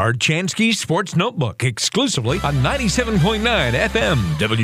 Art Chansky Sports Notebook, exclusively on 97.9 FM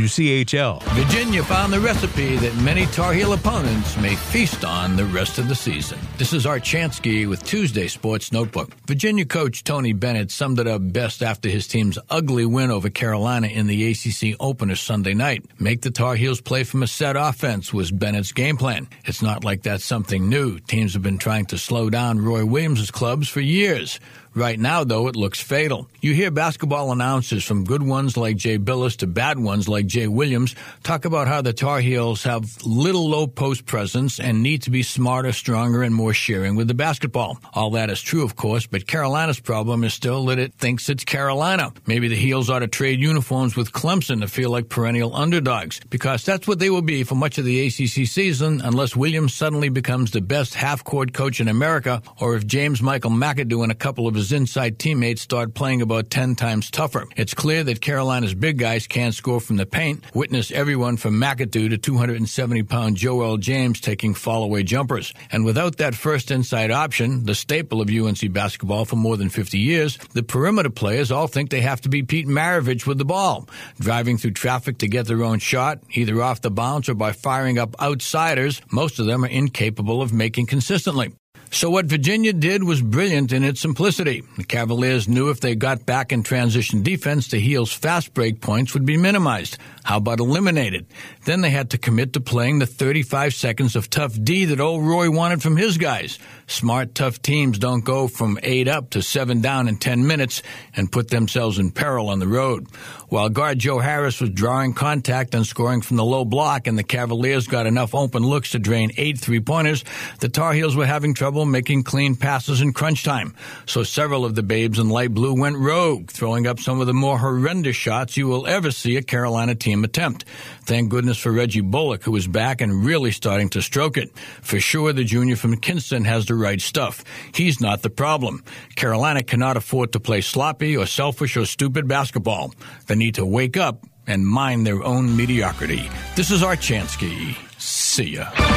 WCHL. Virginia found the recipe that many Tar Heel opponents may feast on the rest of the season. This is Art Chansky with Tuesday Sports Notebook. Virginia coach Tony Bennett summed it up best after his team's ugly win over Carolina in the ACC opener Sunday night. Make the Tar Heels play from a set offense was Bennett's game plan. It's not like that's something new. Teams have been trying to slow down Roy Williams' clubs for years. Right now, though, it looks fatal. You hear basketball announcers, from good ones like Jay Billis to bad ones like Jay Williams, talk about how the Tar Heels have little low-post presence and need to be smarter, stronger, and more sharing with the basketball. All that is true, of course, but Carolina's problem is still that it thinks it's Carolina. Maybe the Heels ought to trade uniforms with Clemson to feel like perennial underdogs, because that's what they will be for much of the ACC season unless Williams suddenly becomes the best half-court coach in America, or if James Michael McAdoo and a couple of his inside teammates start playing about 10 times tougher. It's clear that Carolina's big guys can't score from the paint. Witness everyone from McAdoo to 270-pound Joel James taking fall-away jumpers. And without that first inside option, the staple of UNC basketball for more than 50 years, the perimeter players all think they have to be Pete Maravich with the ball, driving through traffic to get their own shot, either off the bounce or by firing up outsiders. Most of them are incapable of making consistently. So what Virginia did was brilliant in its simplicity. The Cavaliers knew if they got back in transition defense, the Heels' fast break points would be minimized. How about eliminated? Then they had to commit to playing the 35 seconds of tough D that old Roy wanted from his guys. Smart, tough teams don't go from 8 up to 7 down in 10 minutes and put themselves in peril on the road. While guard Joe Harris was drawing contact and scoring from the low block and the Cavaliers got enough open looks to drain 8 three-pointers, the Tar Heels were having trouble making clean passes in crunch time. So several of the babes in light blue went rogue, throwing up some of the more horrendous shots you will ever see a Carolina team attempt. Thank goodness for Reggie Bullock, who is back and really starting to stroke it. For sure, the junior from Kinston has the right stuff. He's not the problem. Carolina cannot afford to play sloppy or selfish or stupid basketball. They need to wake up and mind their own mediocrity. This is Art Chansky. See ya.